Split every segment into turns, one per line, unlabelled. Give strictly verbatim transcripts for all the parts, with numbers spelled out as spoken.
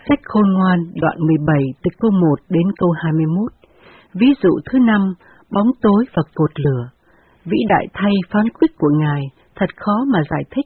Sách Khôn Ngoan đoạn mười bảy từ câu một đến câu hai mươi mốt. Ví dụ thứ năm, bóng tối và cột lửa. Vĩ đại thay phán quyết của Ngài, thật khó mà giải thích.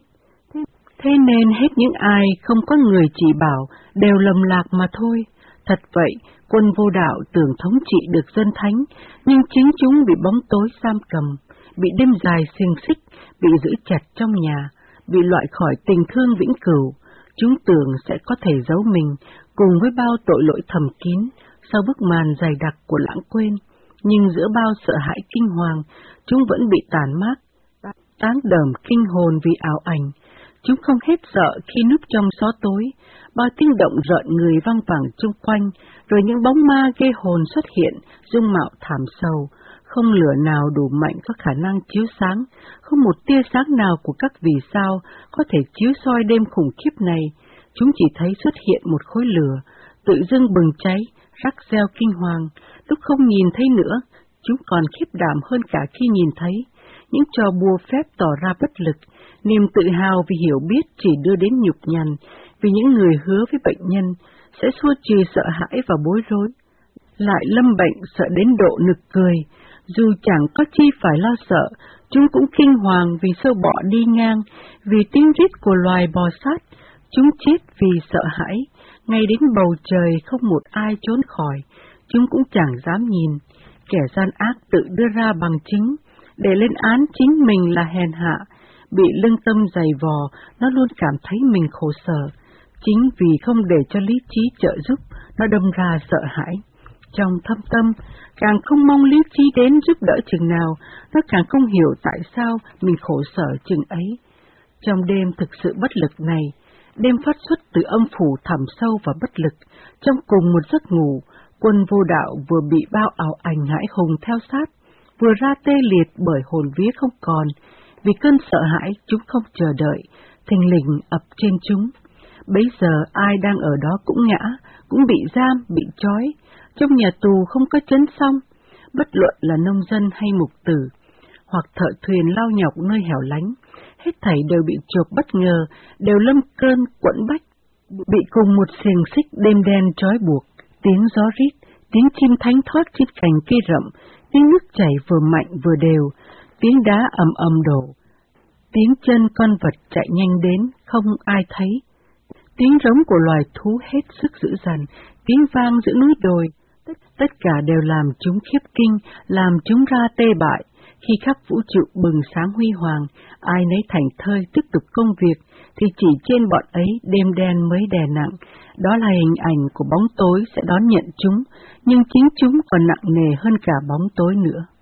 Thế nên hết những ai không có người chỉ bảo đều lầm lạc mà thôi. Thật vậy, quân vô đạo tưởng thống trị được dân thánh, nhưng chính chúng bị bóng tối giam cầm, bị đêm dài xiềng xích, bị giữ chặt trong nhà, bị loại khỏi tình thương vĩnh cửu. Chúng tưởng sẽ có thể giấu mình cùng với bao tội lỗi thầm kín sau bức màn dày đặc của lãng quên, nhưng giữa bao sợ hãi kinh hoàng, chúng vẫn bị tàn mát, táng đờm kinh hồn vì ảo ảnh. Chúng không hết sợ khi núp trong gió tối, bao tiếng động rợn người vang vẳng chung quanh, rồi những bóng ma ghê hồn xuất hiện, dung mạo thảm sầu. Không lửa nào đủ mạnh có khả năng chiếu sáng, không một tia sáng nào của các vì sao có thể chiếu soi đêm khủng khiếp này. Chúng chỉ thấy xuất hiện một khối lửa, tự dưng bừng cháy, rắc reo kinh hoàng. Lúc không nhìn thấy nữa, chúng còn khiếp đảm hơn cả khi nhìn thấy. Những trò bùa phép tỏ ra bất lực, niềm tự hào vì hiểu biết chỉ đưa đến nhục nhằn, vì những người hứa với bệnh nhân sẽ xua trừ sợ hãi và bối rối. Lại lâm bệnh sợ đến độ nực cười, dù chẳng có chi phải lo sợ, chúng cũng kinh hoàng vì sâu bọ đi ngang, vì tiếng rít của loài bò sát, chúng chết vì sợ hãi, ngay đến bầu trời không một ai trốn khỏi, chúng cũng chẳng dám nhìn. Kẻ gian ác tự đưa ra bằng chứng, để lên án chính mình là hèn hạ, bị lương tâm dày vò, nó luôn cảm thấy mình khổ sở, chính vì không để cho lý trí trợ giúp, nó đâm ra sợ hãi. Trong thâm tâm, càng không mong lý trí đến giúp đỡ chừng nào, nó càng không hiểu tại sao mình khổ sở chừng ấy. Trong đêm thực sự bất lực này, đêm phát xuất từ âm phủ thẳm sâu và bất lực, trong cùng một giấc ngủ, quân vô đạo vừa bị bao ảo ảnh hãi hùng theo sát, vừa ra tê liệt bởi hồn vía không còn, vì cơn sợ hãi chúng không chờ đợi, thình lình ập trên chúng. Bấy giờ ai đang ở đó cũng ngã, cũng bị giam, bị trói, trong nhà tù không có trấn xong, bất luận là nông dân hay mục tử, hoặc thợ thuyền lao nhọc nơi hẻo lánh, hết thảy đều bị chộp bất ngờ, đều lâm cơn quẫn bách, bị cùng một xiềng xích đêm đen trói buộc. Tiếng gió rít, tiếng chim thánh thót trên cành cây rậm, tiếng nước chảy vừa mạnh vừa đều, tiếng đá ầm ầm đổ, tiếng chân con vật chạy nhanh đến, không ai thấy, tiếng rống của loài thú hết sức dữ dằn, tiếng vang giữa núi đồi, tất cả đều làm chúng khiếp kinh, làm chúng ra tê bại. Khi khắp vũ trụ bừng sáng huy hoàng, ai nấy thành thơi tiếp tục công việc, thì chỉ trên bọn ấy đêm đen mới đè nặng. Đó là hình ảnh của bóng tối sẽ đón nhận chúng, nhưng chính chúng còn nặng nề hơn cả bóng tối nữa.